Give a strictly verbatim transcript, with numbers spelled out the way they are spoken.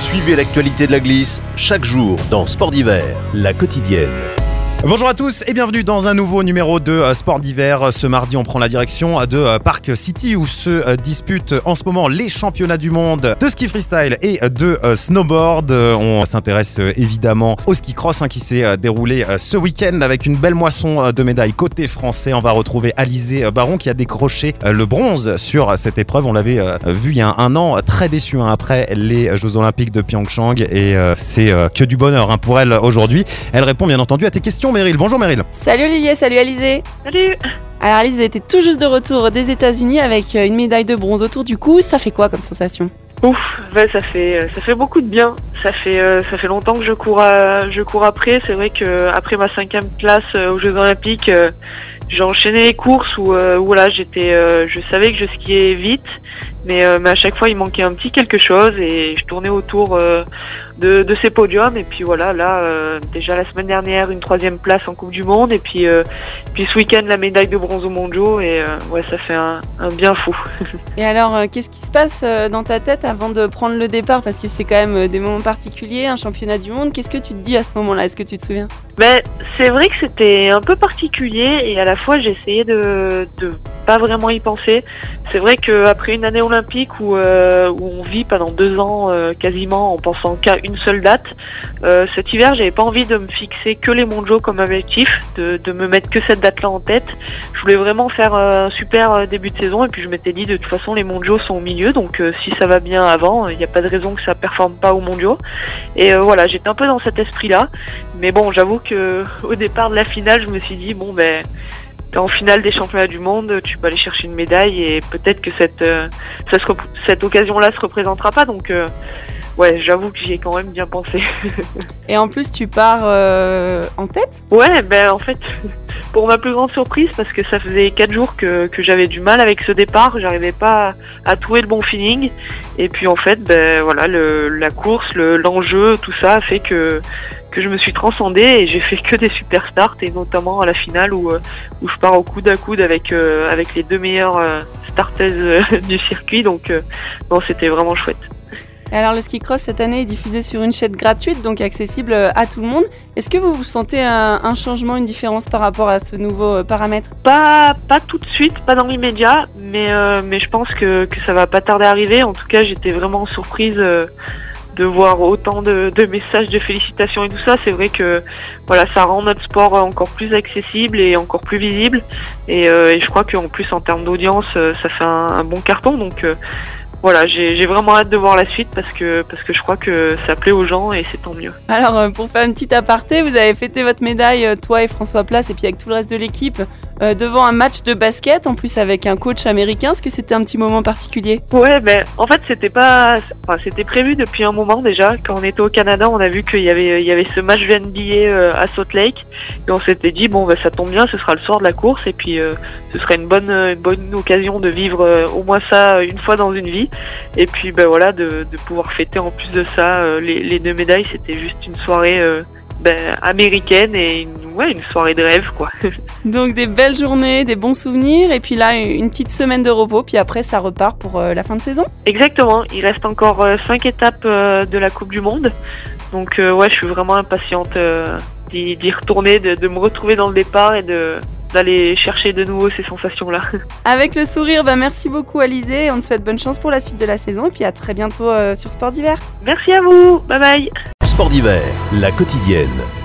Suivez l'actualité de la glisse chaque jour dans Sport d'hiver, la quotidienne. Bonjour à tous et bienvenue dans un nouveau numéro de Sport d'hiver. Ce mardi, on prend la direction de Park City où se disputent en ce moment les championnats du monde de ski freestyle et de snowboard. On s'intéresse évidemment au ski cross hein, qui s'est déroulé ce week-end avec une belle moisson de médailles côté français. On va retrouver Alizé Baron qui a décroché le bronze sur cette épreuve. On l'avait vu il y a un an, très déçu hein, après les Jeux Olympiques de Pyeongchang et c'est que du bonheur hein, pour elle aujourd'hui. Elle répond bien entendu à tes questions. Meryl. Bonjour Meryl. Salut Olivier, salut Alizé. Salut. Alors Alizé était tout juste de retour des États-Unis avec une médaille de bronze autour du cou. Ça fait quoi comme sensation ? Ouf, bah ça fait ça fait beaucoup de bien. Ça fait euh, ça fait longtemps que je cours à, je cours après. C'est vrai que après ma cinquième place euh, aux Jeux Olympiques, euh, j'ai enchaîné les courses où, euh, où voilà, j'étais, euh, je savais que je skiais vite, mais, euh, mais à chaque fois il manquait un petit quelque chose et je tournais autour euh, de, de ces podiums. Et puis voilà, là euh, déjà la semaine dernière une troisième place en Coupe du Monde et puis euh, puis ce week-end la médaille de bronze au mondiaux et euh, ouais ça fait un, un bien fou. Et alors euh, qu'est-ce qui se passe euh, dans ta tête avant de prendre le départ, parce que c'est quand même euh, des moments particuliers, un championnat du monde. Qu'est-ce que tu te dis à ce moment-là ? Est-ce que tu te souviens ? Ben, c'est vrai que c'était un peu particulier et à la fois j'ai essayé de, de pas vraiment y penser. C'est vrai qu'après une année olympique où, euh, où on vit pendant deux ans euh, quasiment en pensant qu'à une seule date, euh, cet hiver j'avais pas envie de me fixer que les mondiaux comme objectif, de, de me mettre que cette date-là en tête. Je voulais vraiment faire euh, un super début de saison et puis je m'étais dit de toute façon les mondiaux sont au milieu, donc euh, si ça va bien avant, il n'y a pas de raison que ça performe pas aux mondiaux. Et euh, voilà, j'étais un peu dans cet esprit-là. Mais bon, j'avoue que au départ de la finale, je me suis dit bon ben t'es en finale des championnats du monde, tu peux aller chercher une médaille et peut-être que cette euh, ça se rep- cette occasion-là se représentera pas. Donc euh, ouais, j'avoue que j'y ai quand même bien pensé. Et en plus, tu pars euh, en tête ? Ouais, ben en fait, pour ma plus grande surprise, parce que ça faisait quatre jours que, que j'avais du mal avec ce départ, j'arrivais pas à, à trouver le bon feeling. Et puis en fait, ben voilà, le, la course, le, l'enjeu, tout ça a fait que que je me suis transcendée et j'ai fait que des super starts et notamment à la finale où, où je pars au coude à coude avec, euh, avec les deux meilleures euh, starteuses euh, du circuit. Donc euh, non, c'était vraiment chouette. Et alors le ski cross cette année est diffusé sur une chaîne gratuite, donc accessible à tout le monde. Est-ce que vous vous sentez un, un changement, une différence par rapport à ce nouveau paramètre ? Pas, pas tout de suite, pas dans l'immédiat, mais, euh, mais je pense que, que ça va pas tarder à arriver. En tout cas, j'étais vraiment surprise euh, de voir autant de, de messages de félicitations et tout ça. C'est vrai que voilà, ça rend notre sport encore plus accessible et encore plus visible. Et, euh, et je crois qu'en plus en termes d'audience, ça fait un, un bon carton. Donc euh, voilà, j'ai, j'ai vraiment hâte de voir la suite parce que, parce que je crois que ça plaît aux gens et c'est tant mieux. Alors pour faire une petite aparté, vous avez fêté votre médaille, toi et François Place, et puis avec tout le reste de l'équipe, euh, devant un match de basket, en plus avec un coach américain. Est-ce que c'était un petit moment particulier ? Ouais, ben en fait c'était pas, enfin, c'était prévu depuis un moment déjà. Quand on était au Canada, on a vu qu'il y avait, il y avait ce match de N B A euh, à Salt Lake et on s'était dit bon ben ça tombe bien, ce sera le soir de la course et puis euh, ce serait une bonne, une bonne occasion de vivre euh, au moins ça une fois dans une vie. Et puis ben voilà, de, de pouvoir fêter en plus de ça euh, les, les deux médailles, c'était juste une soirée euh, ben, américaine et une, ouais, une soirée de rêve quoi. Donc des belles journées, des bons souvenirs et puis là une petite semaine de repos, puis après ça repart pour euh, la fin de saison. Exactement, il reste encore euh, cinq étapes euh, de la Coupe du Monde, donc euh, ouais je suis vraiment impatiente euh, d'y, d'y retourner, de, de me retrouver dans le départ et de d'aller chercher de nouveau ces sensations-là. Avec le sourire, bah merci beaucoup Alizé, on te souhaite bonne chance pour la suite de la saison et puis à très bientôt euh, sur Sport d'hiver. Merci à vous, bye bye. Sport d'hiver, la quotidienne.